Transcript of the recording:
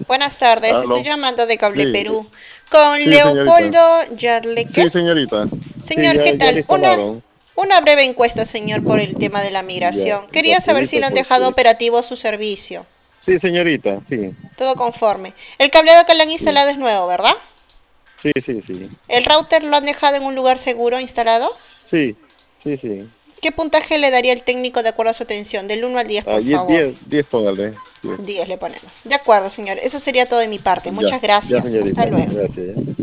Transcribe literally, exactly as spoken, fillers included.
Buenas tardes, estoy Aló. llamando de Cable Sí, Perú con sí, señorita. Leopoldo Yarleque. Sí, señorita. Sí, Señor, ¿qué ya, ya le tal? Una, instalaron. una breve encuesta, señor, por el tema de la Ya, migración. Quería saber si rapidito le han dejado porque... operativo su servicio. Sí, señorita, sí. Todo conforme. El cableado que le han Sí, instalado es nuevo, ¿verdad? sí, sí, sí. ¿El router lo han dejado en un lugar seguro instalado? Sí, sí, sí. ¿Qué puntaje le daría el técnico de acuerdo a su atención? Del uno al diez, Ah, por diez, favor. diez, diez, póngale. diez. Diez le ponemos. De acuerdo, señor. Eso sería todo de mi parte. Ya, Muchas ya, gracias. Hasta señorita. luego. Gracias. Ya.